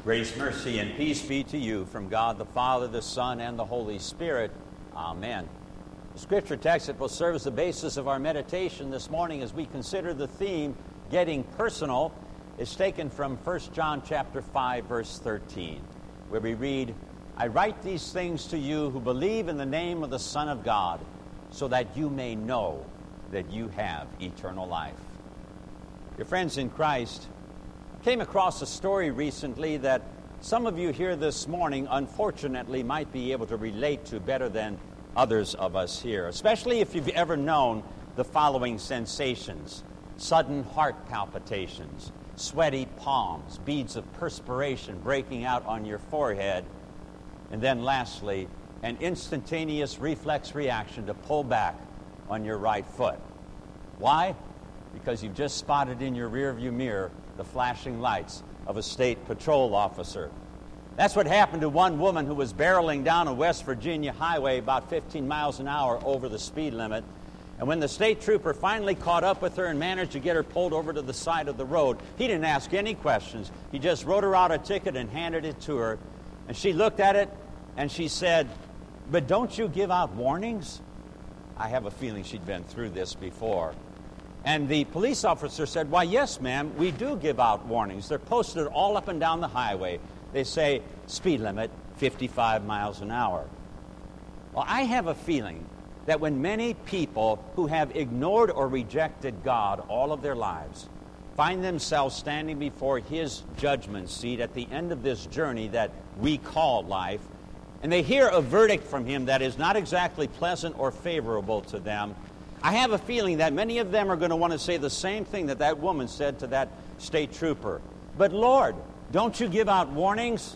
Grace, mercy, and peace be to you from God the Father, the Son, and the Holy Spirit. Amen. The scripture text that will serve as the basis of our meditation this morning as we consider the theme, Getting Personal, is taken from 1 John chapter 5, verse 13, where we read, I write these things to you who believe in the name of the Son of God, so that you may know that you have eternal life. Your friends in Christ, came across a story recently that some of you here this morning, unfortunately, might be able to relate to better than others of us here, especially if you've ever known the following sensations: sudden heart palpitations, sweaty palms, beads of perspiration breaking out on your forehead, and then lastly, an instantaneous reflex reaction to pull back on your right foot. Why? Because you've just spotted in your rearview mirror the flashing lights of a state patrol officer. That's what happened to one woman who was barreling down a West Virginia highway about 15 miles an hour over the speed limit. And when the state trooper finally caught up with her and managed to get her pulled over to the side of the road, he didn't ask any questions. He just wrote her out a ticket and handed it to her. And she looked at it and she said, "But don't you give out warnings?" I have a feeling she'd been through this before. And the police officer said, "Why, yes, ma'am, we do give out warnings. They're posted all up and down the highway. They say, speed limit, 55 miles an hour." Well, I have a feeling that when many people who have ignored or rejected God all of their lives find themselves standing before His judgment seat at the end of this journey that we call life, and they hear a verdict from Him that is not exactly pleasant or favorable to them, I have a feeling that many of them are going to want to say the same thing that that woman said to that state trooper. "But Lord, don't you give out warnings?"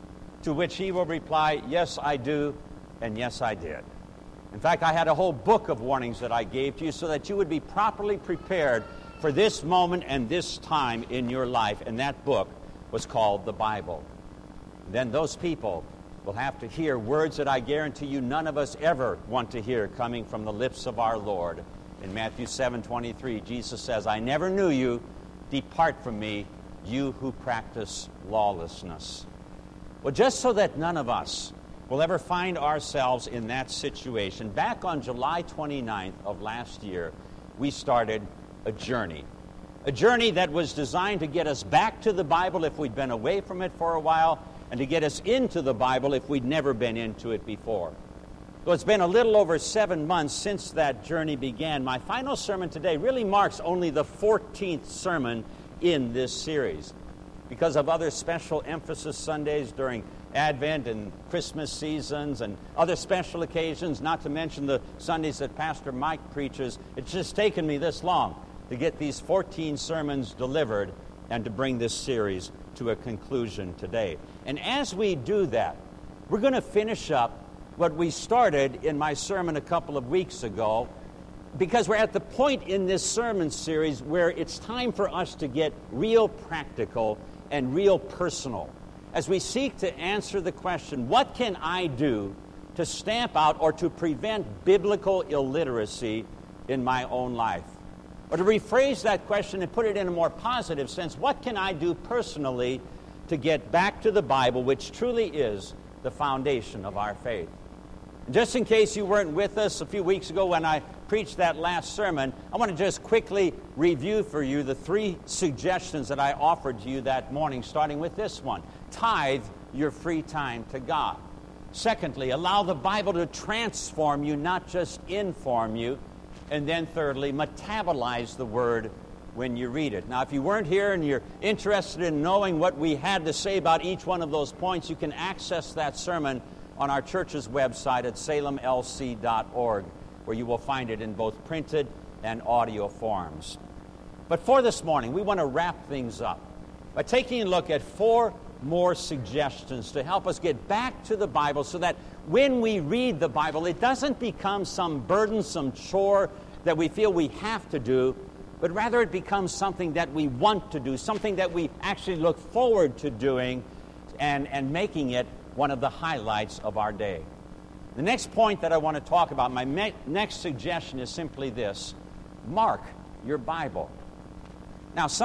To which He will reply, "Yes, I do, and yes, I did. In fact, I had a whole book of warnings that I gave to you so that you would be properly prepared for this moment and this time in your life." And that book was called the Bible. Then those people will have to hear words that I guarantee you none of us ever want to hear coming from the lips of our Lord. In Matthew 7:23, Jesus says, "I never knew you. Depart from me, you who practice lawlessness." Well, just so that none of us will ever find ourselves in that situation, back on July 29th of last year, we started a journey. A journey that was designed to get us back to the Bible if we'd been away from it for a while, and to get us into the Bible if we'd never been into it before. So it's been a little over 7 months since that journey began. My final sermon today really marks only the 14th sermon in this series. Because of other special emphasis Sundays during Advent and Christmas seasons and other special occasions, not to mention the Sundays that Pastor Mike preaches, it's just taken me this long to get these 14 sermons delivered and to bring this series to a conclusion today. And as we do that, we're going to finish up what we started in my sermon a couple of weeks ago, because we're at the point in this sermon series where it's time for us to get real practical and real personal as we seek to answer the question, what can I do to stamp out or to prevent biblical illiteracy in my own life? Or to rephrase that question and put it in a more positive sense, what can I do personally to get back to the Bible, which truly is the foundation of our faith? Just in case you weren't with us a few weeks ago when I preached that last sermon, I want to just quickly review for you the 3 suggestions that I offered to you that morning, starting with this one. Tithe your free time to God. Secondly, allow the Bible to transform you, not just inform you. And then thirdly, metabolize the Word when you read it. Now, if you weren't here and you're interested in knowing what we had to say about each one of those points, you can access that sermon on our church's website at salemlc.org, where you will find it in both printed and audio forms. But for this morning, we want to wrap things up by taking a look at 4 more suggestions to help us get back to the Bible so that when we read the Bible, it doesn't become some burdensome chore that we feel we have to do, but rather it becomes something that we want to do, something that we actually look forward to doing and making it one of the highlights of our day. The next point that I want to talk about, my next suggestion is simply this: mark your Bible. Now, some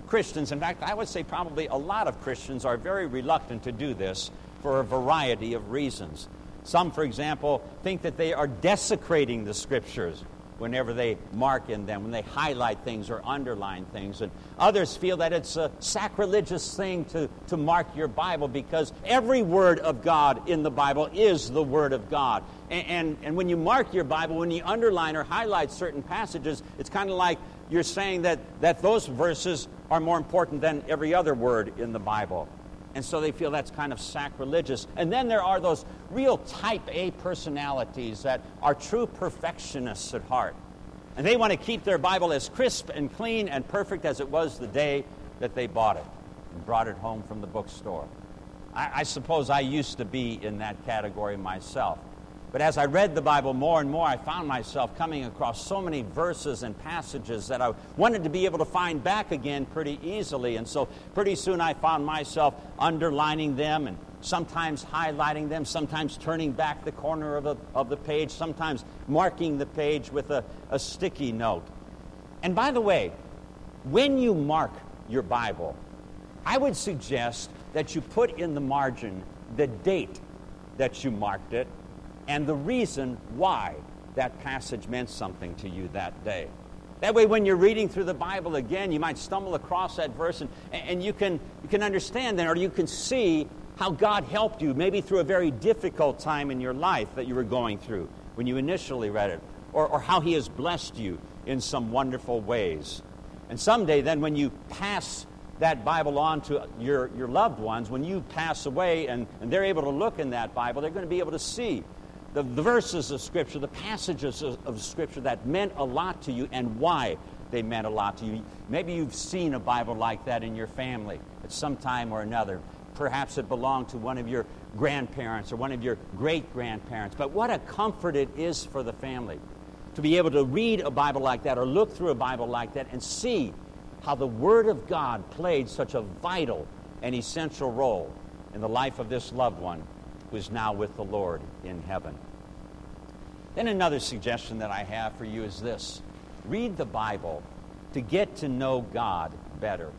Christians, in fact, I would say probably a lot of Christians, are very reluctant to do this for a variety of reasons. Some, for example, think that they are desecrating the Scriptures whenever they mark in them, when they highlight things or underline things. And others feel that it's a sacrilegious thing to mark your Bible, because every word of God in the Bible is the Word of God. And when you mark your Bible, when you underline or highlight certain passages, it's kind of like you're saying that those verses are more important than every other word in the Bible. And so they feel that's kind of sacrilegious. And then there are those real type A personalities that are true perfectionists at heart. And they want to keep their Bible as crisp and clean and perfect as it was the day that they bought it and brought it home from the bookstore. I suppose I used to be in that category myself. But as I read the Bible more and more, I found myself coming across so many verses and passages that I wanted to be able to find back again pretty easily. And so pretty soon I found myself underlining them and sometimes highlighting them, sometimes turning back the corner of the page, sometimes marking the page with a sticky note. And by the way, when you mark your Bible, I would suggest that you put in the margin the date that you marked it and the reason why that passage meant something to you that day. That way, when you're reading through the Bible again, you might stumble across that verse, and you can understand then, or you can see how God helped you, maybe through a very difficult time in your life that you were going through when you initially read it, or how He has blessed you in some wonderful ways. And someday then, when you pass that Bible on to your loved ones, when you pass away and they're able to look in that Bible, they're going to be able to see the verses of Scripture, the passages of Scripture that meant a lot to you and why they meant a lot to you. Maybe you've seen a Bible like that in your family at some time or another. Perhaps it belonged to one of your grandparents or one of your great-grandparents. But what a comfort it is for the family to be able to read a Bible like that or look through a Bible like that and see how the Word of God played such a vital and essential role in the life of this loved one who is now with the Lord in heaven. Then another suggestion that I have for you is this: read the Bible to get to know God better.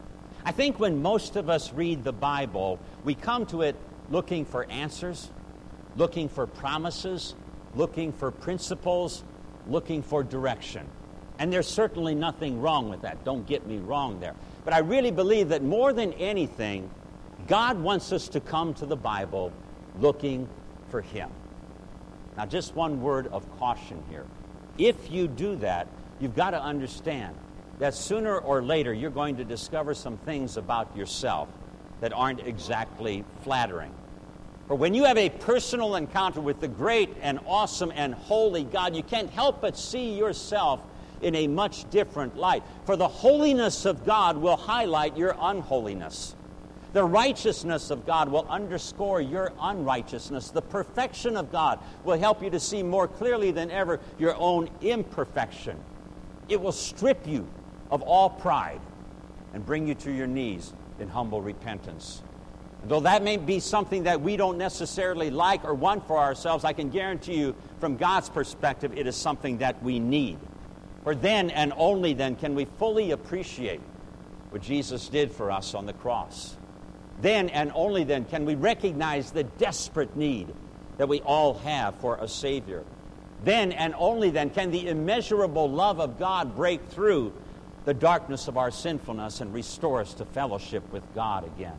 I think when most of us read the Bible, we come to it looking for answers, looking for promises, looking for principles, looking for direction. And there's certainly nothing wrong with that. Don't get me wrong there. But I really believe that more than anything, God wants us to come to the Bible looking for Him. Now, just one word of caution here. If you do that, you've got to understand that sooner or later you're going to discover some things about yourself that aren't exactly flattering. For when you have a personal encounter with the great and awesome and holy God, you can't help but see yourself in a much different light. For the holiness of God will highlight your unholiness. The righteousness of God will underscore your unrighteousness. The perfection of God will help you to see more clearly than ever your own imperfection. It will strip you of all pride and bring you to your knees in humble repentance. And though that may be something that we don't necessarily like or want for ourselves, I can guarantee you from God's perspective it is something that we need. For then and only then can we fully appreciate what Jesus did for us on the cross. Then and only then can we recognize the desperate need that we all have for a Savior. Then and only then can the immeasurable love of God break through the darkness of our sinfulness and restore us to fellowship with God again.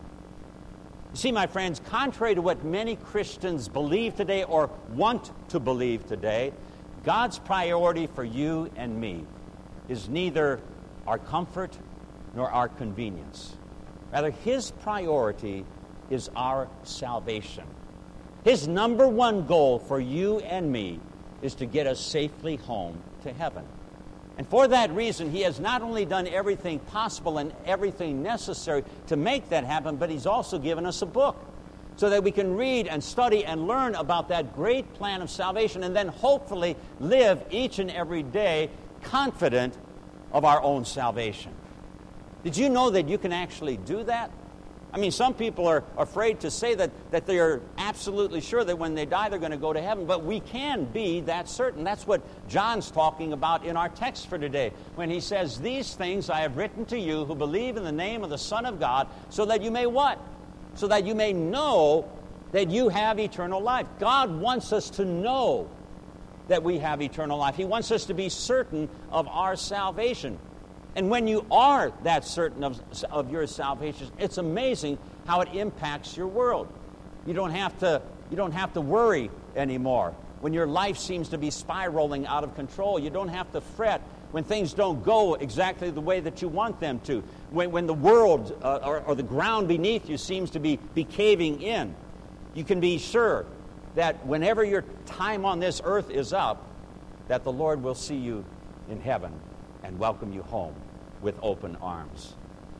You see, my friends, contrary to what many Christians believe today or want to believe today, God's priority for you and me is neither our comfort nor our convenience. Rather, His priority is our salvation. His number one goal for you and me is to get us safely home to heaven. And for that reason, He has not only done everything possible and everything necessary to make that happen, but He's also given us a book so that we can read and study and learn about that great plan of salvation and then hopefully live each and every day confident of our own salvation. Did you know that you can actually do that? I mean, some people are afraid to say that they are absolutely sure that when they die, they're going to go to heaven, but we can be that certain. That's what John's talking about in our text for today, when he says, "These things I have written to you who believe in the name of the Son of God, so that you may" what? So that you may know that you have eternal life. God wants us to know that we have eternal life. He wants us to be certain of our salvation. And when you are that certain of your salvation, it's amazing how it impacts your world. You don't have to worry anymore when your life seems to be spiraling out of control. You don't have to fret when things don't go exactly the way that you want them to. When the world or the ground beneath you seems to be caving in, you can be sure that whenever your time on this earth is up, that the Lord will see you in heaven and welcome you home with open arms.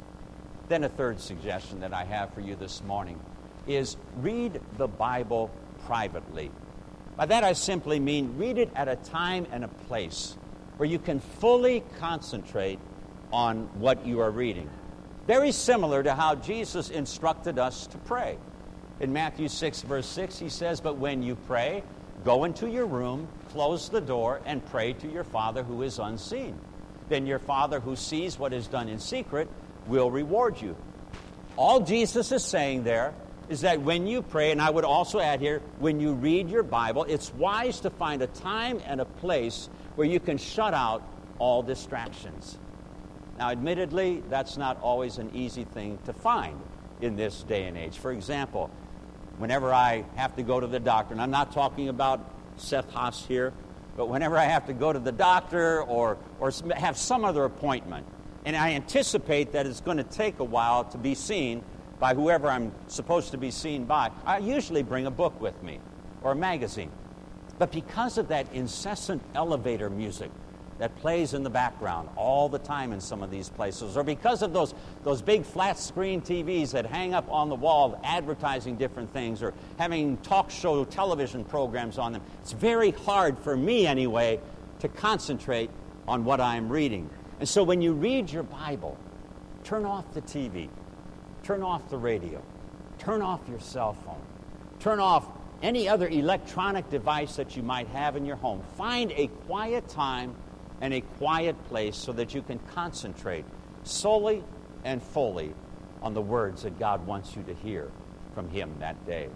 Then a third suggestion that I have for you this morning is read the Bible privately. By that I simply mean read it at a time and a place where you can fully concentrate on what you are reading. Very similar to how Jesus instructed us to pray. In Matthew 6, verse 6, he says, "But when you pray, go into your room, close the door, and pray to your Father who is unseen. Then your Father who sees what is done in secret will reward you." All Jesus is saying there is that when you pray, and I would also add here, when you read your Bible, it's wise to find a time and a place where you can shut out all distractions. Now, admittedly, that's not always an easy thing to find in this day and age. For example, whenever I have to go to the doctor, and I'm not talking about Seth Haas here, but whenever I have to go to the doctor or have some other appointment, and I anticipate that it's going to take a while to be seen by whoever I'm supposed to be seen by, I usually bring a book with me or a magazine. But because of that incessant elevator music that plays in the background all the time in some of these places, or because of those big flat screen TVs that hang up on the wall advertising different things, or having talk show television programs on them, it's very hard for me anyway to concentrate on what I'm reading. And so when you read your Bible, turn off the TV, turn off the radio, turn off your cell phone, turn off any other electronic device that you might have in your home. Find a quiet time and a quiet place so that you can concentrate solely and fully on the words that God wants you to hear from Him that day.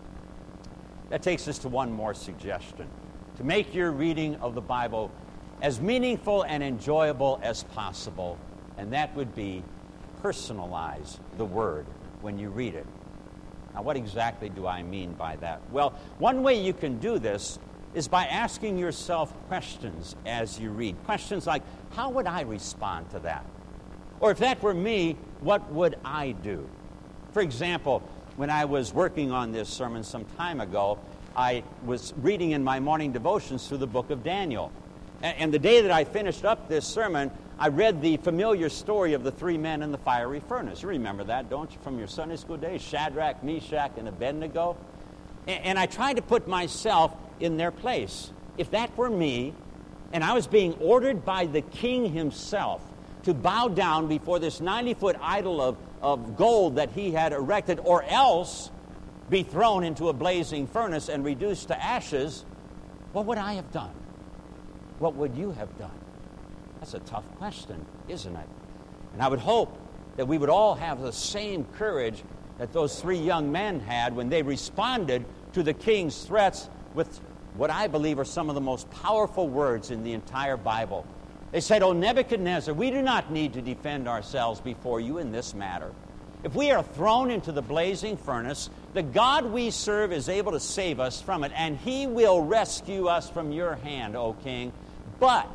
That takes us to one more suggestion: to make your reading of the Bible as meaningful and enjoyable as possible, and that would be personalize the Word when you read it. Now, what exactly do I mean by that? Well, one way you can do this is by asking yourself questions as you read. Questions like, how would I respond to that? Or if that were me, what would I do? For example, when I was working on this sermon some time ago, I was reading in my morning devotions through the book of Daniel. And the day that I finished up this sermon, I read the familiar story of the three men in the fiery furnace. You remember that, don't you, from your Sunday school days? Shadrach, Meshach, and Abednego. And I tried to put myself in their place. If that were me, and I was being ordered by the king himself to bow down before this 90-foot idol of gold that he had erected, or else be thrown into a blazing furnace and reduced to ashes, what would I have done? What would you have done? That's a tough question, isn't it? And I would hope that we would all have the same courage that those three young men had when they responded to the king's threats with what I believe are some of the most powerful words in the entire Bible. They said, "O Nebuchadnezzar, we do not need to defend ourselves before you in this matter. If we are thrown into the blazing furnace, the God we serve is able to save us from it, and He will rescue us from your hand, O king. But,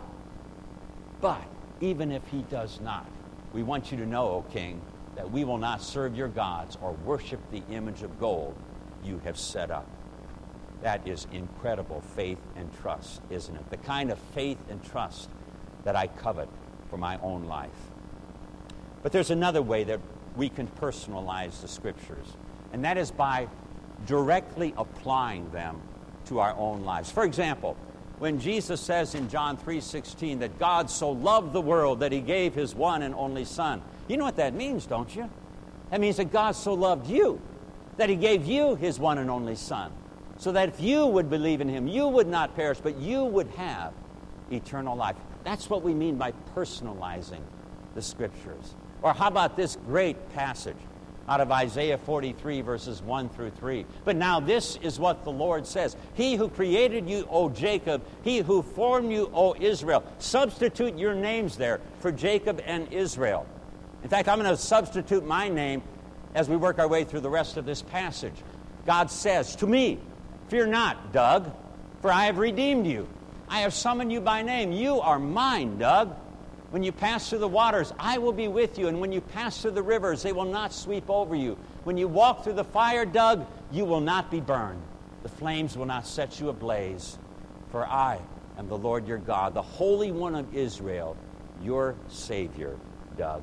even if He does not, we want you to know, O king, that we will not serve your gods or worship the image of gold you have set up." That is incredible faith and trust, isn't it? The kind of faith and trust that I covet for my own life. But there's another way that we can personalize the Scriptures, and that is by directly applying them to our own lives. For example, when Jesus says in John 3:16 that God so loved the world that He gave His one and only Son, you know what that means, don't you? That means that God so loved you that he gave you his one and only Son, so that if you would believe in him, you would not perish, but you would have eternal life. That's what we mean by personalizing the Scriptures. Or how about this great passage out of Isaiah 43, verses 1 through 3. But now this is what the Lord says. He who created you, O Jacob, he who formed you, O Israel. Substitute your names there for Jacob and Israel. In fact, I'm going to substitute my name as we work our way through the rest of this passage. God says to me, fear not, Doug, for I have redeemed you. I have summoned you by name. You are mine, Doug. When you pass through the waters, I will be with you. And when you pass through the rivers, they will not sweep over you. When you walk through the fire, Doug, you will not be burned. The flames will not set you ablaze. For I am the Lord your God, the Holy One of Israel, your Savior, Doug.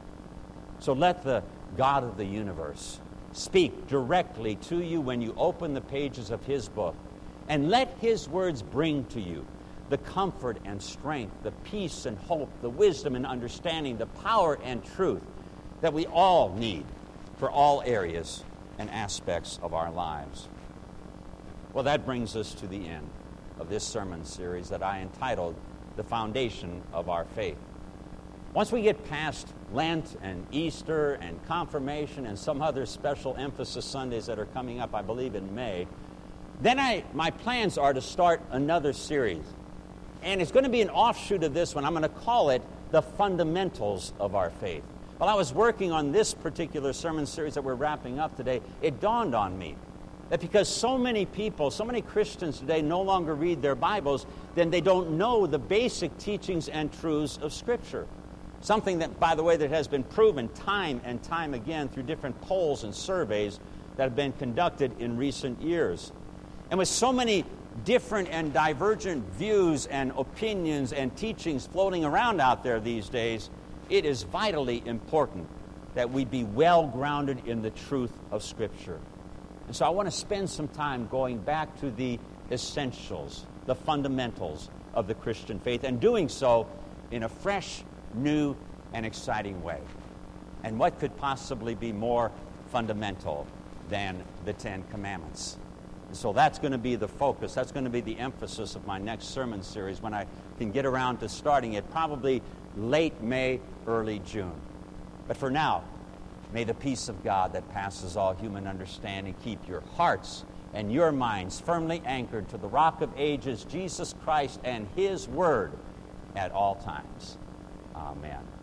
So let the God of the universe speak directly to you when you open the pages of his book. And let his words bring to you the comfort and strength, the peace and hope, the wisdom and understanding, the power and truth that we all need for all areas and aspects of our lives. Well, that brings us to the end of this sermon series that I entitled The Foundation of Our Faith. Once we get past Lent and Easter and Confirmation and some other special emphasis Sundays that are coming up, I believe in May, then my plans are to start another series. And it's going to be an offshoot of this one. I'm going to call it The Fundamentals of Our Faith. While I was working on this particular sermon series that we're wrapping up today, it dawned on me that because so many people, so many Christians today no longer read their Bibles, then they don't know the basic teachings and truths of Scripture. Something that, by the way, that has been proven time and time again through different polls and surveys that have been conducted in recent years. And with so many different and divergent views and opinions and teachings floating around out there these days, it is vitally important that we be well grounded in the truth of Scripture. And so I want to spend some time going back to the essentials, the fundamentals of the Christian faith, and doing so in a fresh, new, and exciting way. And what could possibly be more fundamental than the Ten Commandments? So that's going to be the focus. That's going to be the emphasis of my next sermon series when I can get around to starting it, probably late May, early June. But for now, may the peace of God that passes all human understanding keep your hearts and your minds firmly anchored to the Rock of Ages, Jesus Christ, and his Word at all times. Amen.